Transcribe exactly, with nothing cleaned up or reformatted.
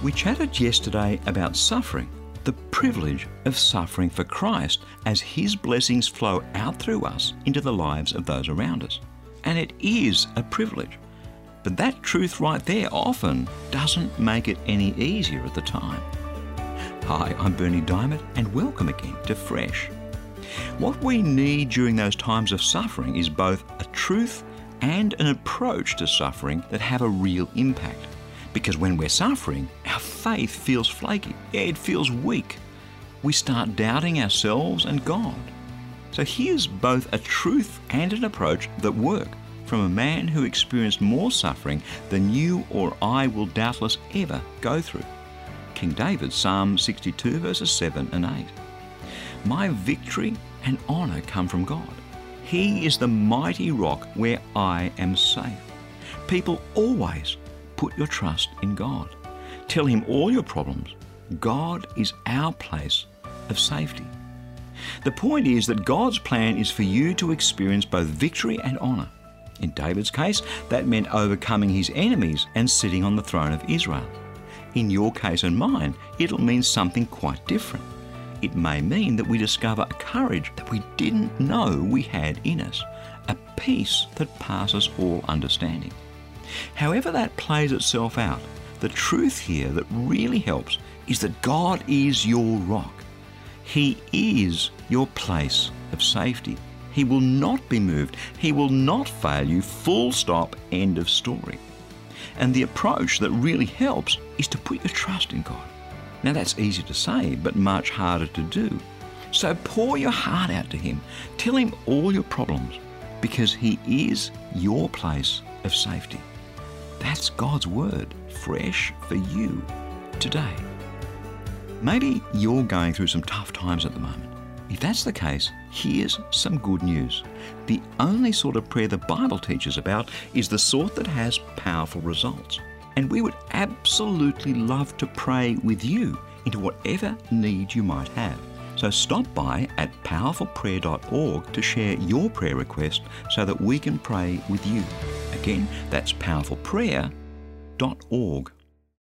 We chatted yesterday about suffering, the privilege of suffering for Christ as His blessings flow out through us into the lives of those around us. And it is a privilege. But that truth right there often doesn't make it any easier at the time. Hi, I'm Berni Dymet, and welcome again to Fresh. What we need during those times of suffering is both a truth and an approach to suffering that have a real impact. Because when we're suffering, our faith feels flaky. Yeah, it feels weak. We start doubting ourselves and God. So here's both a truth and an approach that work from a man who experienced more suffering than you or I will doubtless ever go through. King David, Psalm sixty-two, verses seven and eight. My victory and honour come from God. He is the mighty rock where I am safe. People always put your trust in God. Tell Him all your problems. God is our place of safety. The point is that God's plan is for you to experience both victory and honour. In David's case, that meant overcoming his enemies and sitting on the throne of Israel. In your case and mine, it'll mean something quite different. It may mean that we discover a courage that we didn't know we had in us, a peace that passes all understanding. However that plays itself out, the truth here that really helps is that God is your rock. He is your place of safety. He will not be moved. He will not fail you. Full stop, end of story. And the approach that really helps is to put your trust in God. Now that's easy to say, but much harder to do. So pour your heart out to Him. Tell Him all your problems, because He is your place of safety. That's God's word, fresh for you today. Maybe you're going through some tough times at the moment. If that's the case, here's some good news. The only sort of prayer the Bible teaches about is the sort that has powerful results. And we would absolutely love to pray with you into whatever need you might have. So stop by at powerful prayer dot org to share your prayer request so that we can pray with you. Again, that's powerful prayer dot org.